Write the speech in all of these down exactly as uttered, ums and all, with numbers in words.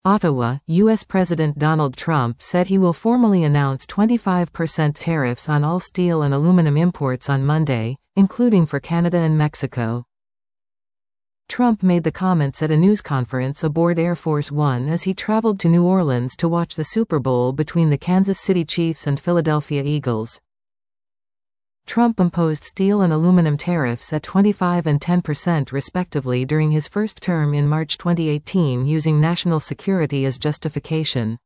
Ottawa, U S President Donald Trump said he will formally announce twenty-five percent tariffs on all steel and aluminum imports on Monday, including for Canada and Mexico. Trump made the comments at a news conference aboard Air Force One as he traveled to New Orleans to watch the Super Bowl between the Kansas City Chiefs and Philadelphia Eagles. Trump imposed steel and aluminum tariffs at twenty-five and ten percent respectively during his first term in March twenty eighteen using national security as justification.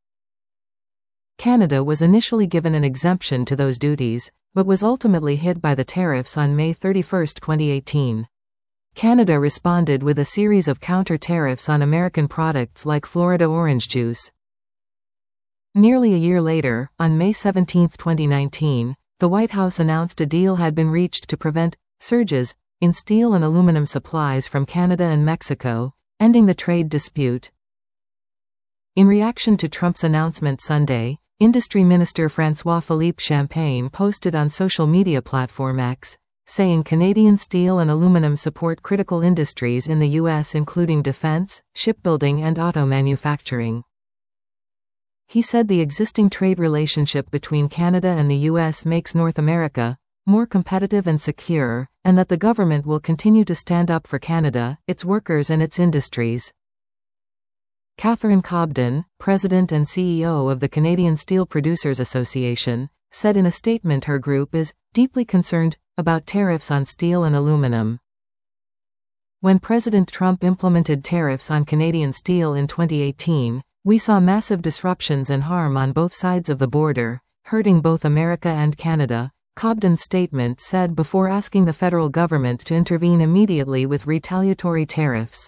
Canada was initially given an exemption to those duties, but was ultimately hit by the tariffs on May thirty-first, twenty eighteen. Canada responded with a series of counter-tariffs on American products like Florida orange juice. Nearly a year later, on May seventeenth, twenty nineteen, the White House announced a deal had been reached to prevent surges in steel and aluminum supplies from Canada and Mexico, ending the trade dispute. In reaction to Trump's announcement Sunday, Industry Minister François-Philippe Champagne posted on social media platform X, saying Canadian steel and aluminum support critical industries in the U S including defense, shipbuilding and auto manufacturing. He said the existing trade relationship between Canada and the U S makes North America more competitive and secure, and that the government will continue to stand up for Canada, its workers and its industries. Catherine Cobden, President and C E O of the Canadian Steel Producers Association, said in a statement her group is deeply concerned about tariffs on steel and aluminum. When President Trump implemented tariffs on Canadian steel in twenty eighteen, we saw massive disruptions and harm on both sides of the border, hurting both America and Canada, Cobden's statement said before asking the federal government to intervene immediately with retaliatory tariffs.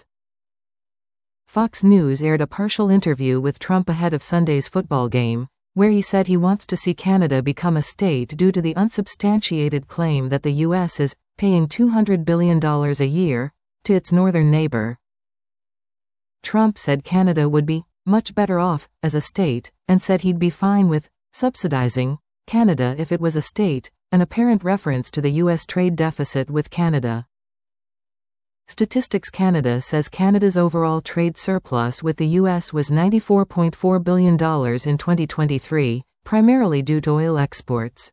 Fox News aired a partial interview with Trump ahead of Sunday's football game, where he said he wants to see Canada become a state due to the unsubstantiated claim that the U S is paying two hundred billion dollars a year to its northern neighbor. Trump said Canada would be much better off as a state, and said he'd be fine with subsidizing Canada if it was a state, an apparent reference to the U S trade deficit with Canada. Statistics Canada says Canada's overall trade surplus with the U S was ninety-four point four billion dollars in twenty twenty-three, primarily due to oil exports.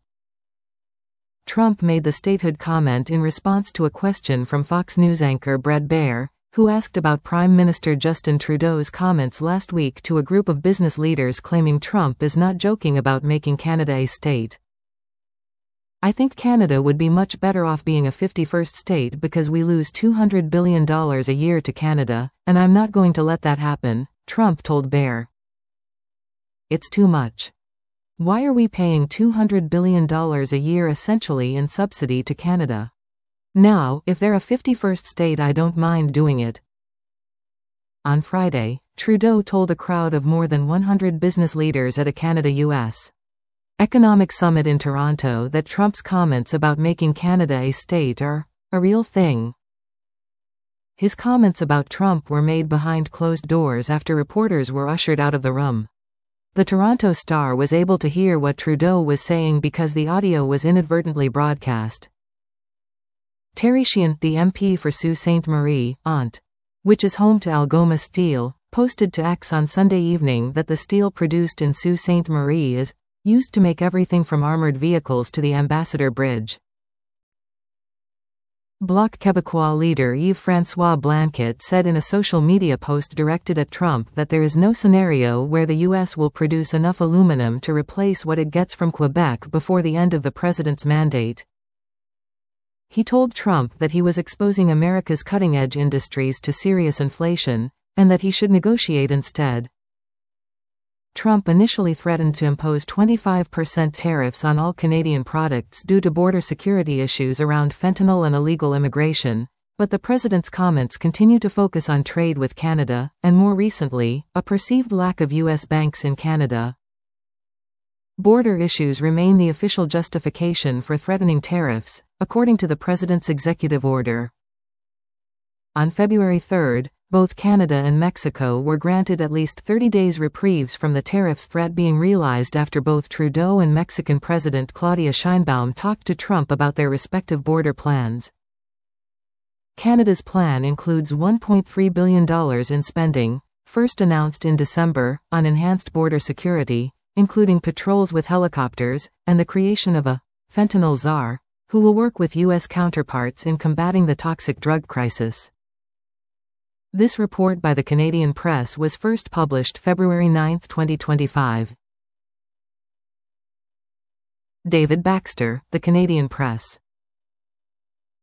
Trump made the statehood comment in response to a question from Fox News anchor Bret Baier, who asked about Prime Minister Justin Trudeau's comments last week to a group of business leaders claiming Trump is not joking about making Canada a state. I think Canada would be much better off being a fifty-first state because we lose two hundred billion dollars a year to Canada, and I'm not going to let that happen, Trump told Baier. It's too much. Why are we paying two hundred billion dollars a year essentially in subsidy to Canada? Now, if they're a fifty-first state, I don't mind doing it. On Friday, Trudeau told a crowd of more than one hundred business leaders at a Canada-U S economic summit in Toronto that Trump's comments about making Canada a state are a real thing. His comments about Trump were made behind closed doors after reporters were ushered out of the room. The Toronto Star was able to hear what Trudeau was saying because the audio was inadvertently broadcast. Terry Sheehan, the M P for Sault Ste. Marie, Ont, which is home to Algoma Steel, posted to X on Sunday evening that the steel produced in Sault Ste. Marie is used to make everything from armored vehicles to the Ambassador Bridge. Bloc Québécois leader Yves-François Blanquet said in a social media post directed at Trump that there is no scenario where the U S will produce enough aluminum to replace what it gets from Quebec before the end of the president's mandate. He told Trump that he was exposing America's cutting-edge industries to serious inflation, and that he should negotiate instead. Trump initially threatened to impose twenty-five percent tariffs on all Canadian products due to border security issues around fentanyl and illegal immigration, but the president's comments continue to focus on trade with Canada, and more recently, a perceived lack of U S banks in Canada. Border issues remain the official justification for threatening tariffs, according to the president's executive order. On February third, both Canada and Mexico were granted at least thirty days reprieves from the tariffs threat being realized after both Trudeau and Mexican President Claudia Sheinbaum talked to Trump about their respective border plans. Canada's plan includes one point three billion dollars in spending, first announced in December, on enhanced border security, including patrols with helicopters, and the creation of a fentanyl czar, who will work with U S counterparts in combating the toxic drug crisis. This report by the Canadian Press was first published February ninth, twenty twenty-five. David Baxter, The Canadian Press.